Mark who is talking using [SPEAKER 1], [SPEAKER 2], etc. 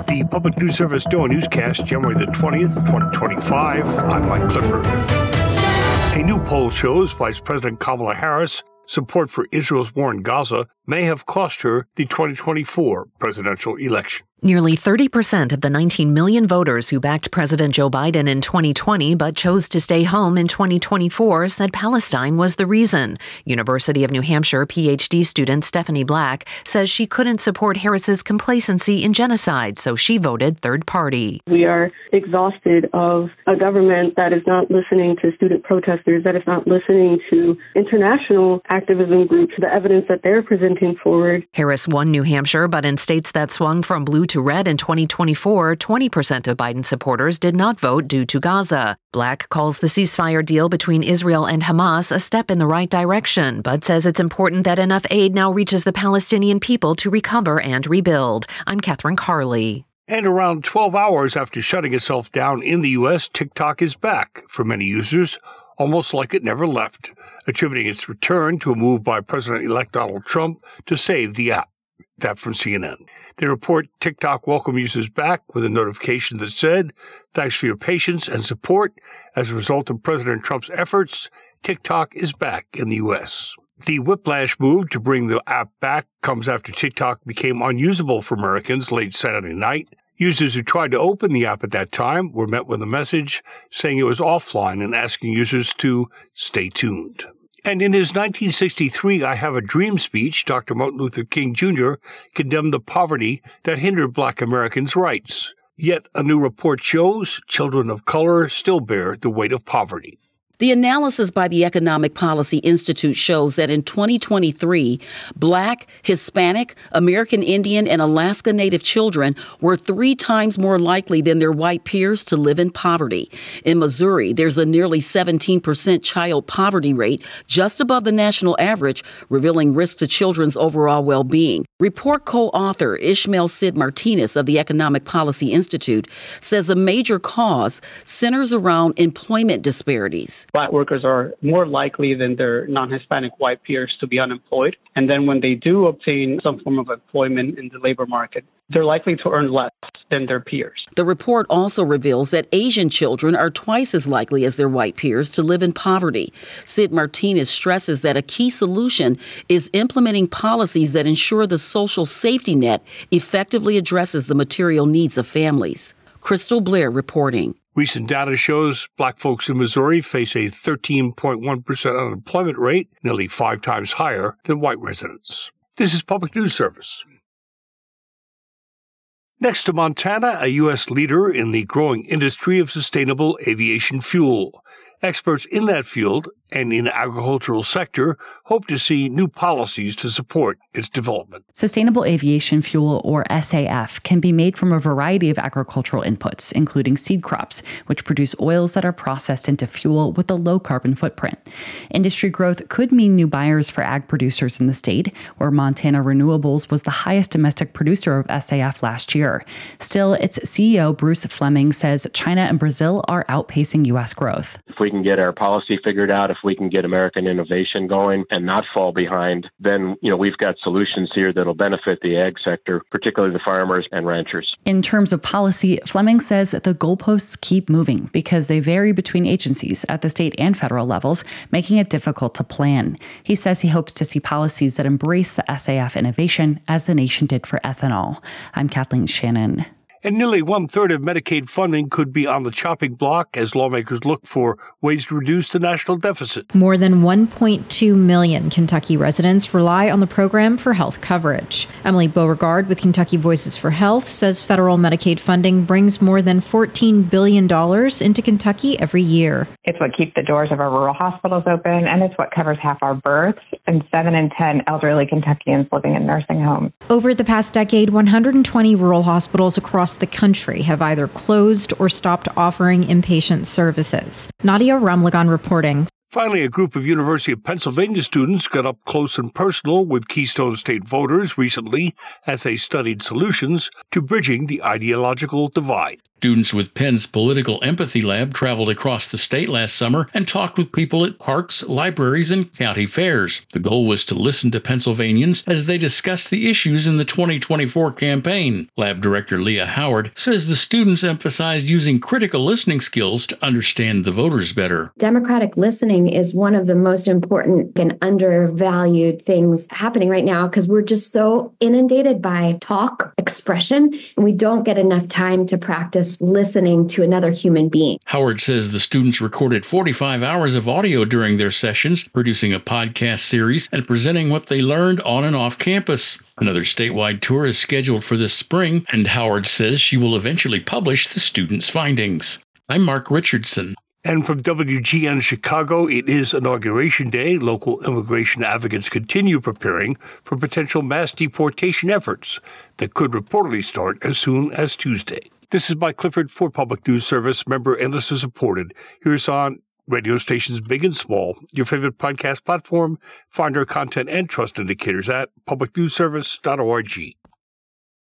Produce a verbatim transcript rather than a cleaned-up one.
[SPEAKER 1] The Public News Service Doing Newscast, January the twentieth, twenty twenty-five. I'm Mike Clifford. A new poll shows Vice President Kamala Harris' support for Israel's war in Gaza may have cost her the twenty twenty-four presidential election.
[SPEAKER 2] Nearly thirty percent of the nineteen million voters who backed President Joe Biden in twenty twenty but chose to stay home in twenty twenty-four said Palestine was the reason. University of New Hampshire P H D student Stephanie Black says she couldn't support Harris's complacency in genocide, so she voted third party.
[SPEAKER 3] We are exhausted of a government that is not listening to student protesters, that is not listening to international activism groups, the evidence that they're presenting forward.
[SPEAKER 2] Harris won New Hampshire, but in states that swung from blue to red in twenty twenty-four, twenty percent of Biden supporters did not vote due to Gaza. Black calls the ceasefire deal between Israel and Hamas a step in the right direction, but says it's important that enough aid now reaches the Palestinian people to recover and rebuild. I'm Catherine Carley.
[SPEAKER 1] And around twelve hours after shutting itself down in the U S, TikTok is back for many users, almost like it never left, attributing its return to a move by President-elect Donald Trump to save the app. That from C N N. They report TikTok welcomed users back with a notification that said, "Thanks for your patience and support. As a result of President Trump's efforts, TikTok is back in the U S" The whiplash move to bring the app back comes after TikTok became unusable for Americans late Saturday night. Users who tried to open the app at that time were met with a message saying it was offline and asking users to stay tuned. And in his nineteen sixty-three I Have a Dream speech, Doctor Martin Luther King Junior condemned the poverty that hindered Black Americans' rights. Yet a new report shows children of color still bear the weight of poverty.
[SPEAKER 4] The analysis by the Economic Policy Institute shows that in twenty twenty-three, Black, Hispanic, American Indian, and Alaska Native children were three times more likely than their white peers to live in poverty. In Missouri, there's a nearly seventeen percent child poverty rate, just above the national average, revealing risk to children's overall well-being. Report co-author Ishmael Sid Martinez of the Economic Policy Institute says a major cause centers around employment disparities.
[SPEAKER 5] Black workers are more likely than their non-Hispanic white peers to be unemployed. And then when they do obtain some form of employment in the labor market, they're likely to earn less than their peers.
[SPEAKER 4] The report also reveals that Asian children are twice as likely as their white peers to live in poverty. Sid Martinez stresses that a key solution is implementing policies that ensure the social safety net effectively addresses the material needs of families. Crystal Blair reporting.
[SPEAKER 1] Recent data shows Black folks in Missouri face a thirteen point one percent unemployment rate, nearly five times higher than white residents. This is Public News Service. Next to Montana, a U S leader in the growing industry of sustainable aviation fuel. Experts in that field and in the agricultural sector hope to see new policies to support its development.
[SPEAKER 6] Sustainable aviation fuel, or S A F, can be made from a variety of agricultural inputs, including seed crops, which produce oils that are processed into fuel with a low carbon footprint. Industry growth could mean new buyers for ag producers in the state, where Montana Renewables was the highest domestic producer of S A F last year. Still, its C E O, Bruce Fleming, says China and Brazil are outpacing U S growth.
[SPEAKER 7] If we can get our policy figured out, if we can get American innovation going and not fall behind, then, you know, we've got solutions here that'll benefit the ag sector, particularly the farmers and ranchers.
[SPEAKER 6] In terms of policy, Fleming says that the goalposts keep moving because they vary between agencies at the state and federal levels, making it difficult to plan. He says he hopes to see policies that embrace the S A F innovation as the nation did for ethanol. I'm Kathleen Shannon.
[SPEAKER 1] And nearly one-third of Medicaid funding could be on the chopping block as lawmakers look for ways to reduce the national deficit.
[SPEAKER 8] More than one point two million Kentucky residents rely on the program for health coverage. Emily Beauregard with Kentucky Voices for Health says federal Medicaid funding brings more than fourteen billion dollars into Kentucky every year.
[SPEAKER 9] It's what keeps the doors of our rural hospitals open, and it's what covers half our births and seven in ten elderly Kentuckians living in nursing homes.
[SPEAKER 8] Over the past decade, one hundred twenty rural hospitals across the country have either closed or stopped offering inpatient services. Nadia Ramlagan reporting.
[SPEAKER 1] Finally, a group of University of Pennsylvania students got up close and personal with Keystone State voters recently as they studied solutions to bridging the ideological divide.
[SPEAKER 10] Students with Penn's Political Empathy Lab traveled across the state last summer and talked with people at parks, libraries, and county fairs. The goal was to listen to Pennsylvanians as they discussed the issues in the twenty twenty-four campaign. Lab Director Leah Howard says the students emphasized using critical listening skills to understand the voters better.
[SPEAKER 11] Democratic listening is one of the most important and undervalued things happening right now because we're just so inundated by talk, expression, and we don't get enough time to practice listening to another human being.
[SPEAKER 10] Howard says the students recorded forty-five hours of audio during their sessions, producing a podcast series and presenting what they learned on and off campus. Another statewide tour is scheduled for this spring, and Howard says she will eventually publish the students' findings. I'm Mark Richardson.
[SPEAKER 1] And from W G N Chicago, it is Inauguration Day. Local immigration advocates continue preparing for potential mass deportation efforts that could reportedly start as soon as Tuesday. This is Mike Clifford for Public News Service, member and listener supported. Here's on radio stations big and small, your favorite podcast platform. Find our content and trust indicators at public news service dot org.